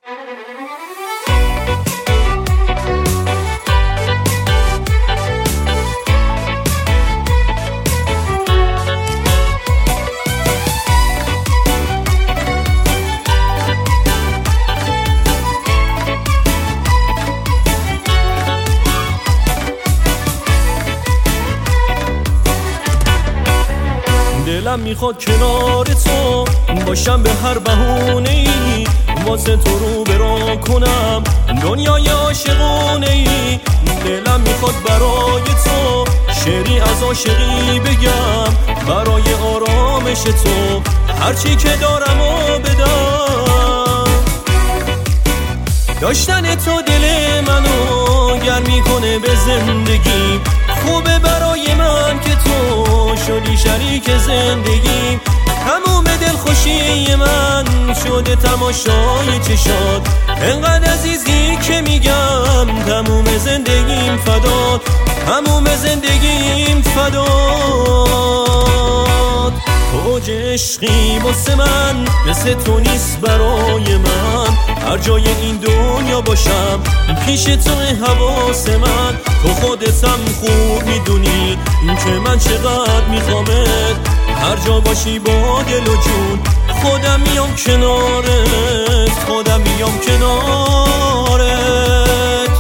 دلم میخواد کنار تو باشم به هر بهونه‌ای، واسه تو رو برا کنم دنیای عاشقونه‌ای. دلم میخواد برای تو شعری از عاشقی بگم، برای آرامش تو هرچی که دارم و بدم. داشتن تو دل منو گرم میکنه به زندگی، خوبه برای من که تو شدی شریک زندگی. تموم دلخوشی من شده تماشای چشات، انقدر عزیزی که میگم تموم زندگیم فدات، تموم زندگیم فدات. تو عشقی واسه من مثل تو نیست برای من، هر جای این دنیا باشم پیش تو حواس من. تو خودتم خوب میدونی که من چقدر میخوامت، هر جا باشی با دل و جون خودم میام کنارت، خودم میام کنارت.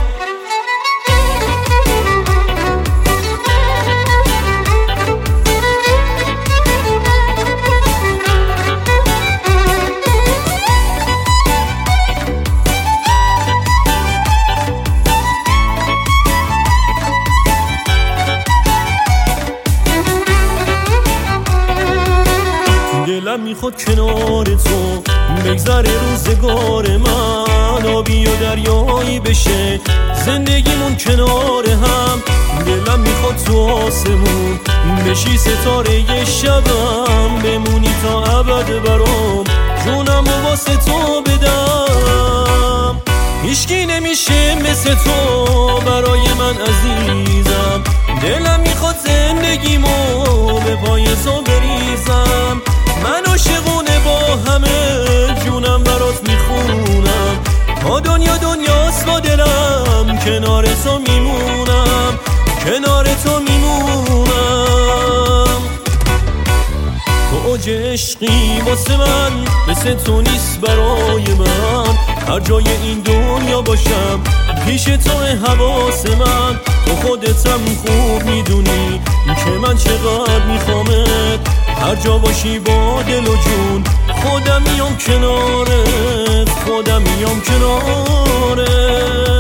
دلم میخواد کنار تو بگذره روزگار من، آبی و دریایی بشه زندگیمون کنار هم. دلم میخواد تو آسمون بشی ستاره شبم، بمونی تا ابد برام جونم و واسه تو بدم. هیچکی نمیشه مثل تو برای من عزیزم، دلم میخواد زندگیمو به پای تو بریزم. من عاشقونه با همه جونم برات میخونم، تا دنیا دنیاست با دلم کنار تو میمونم، کنار تو میمونم. تو اوج عشقی واسه من مثل تو نیست برای من، هر جای این دنیا باشم پیش تو حواس من. تو خودتم خوب میدونی که من چقدر میخوامت، هر جا باشی با دل و جون خودم میام کنارت، خودم میام کنارت.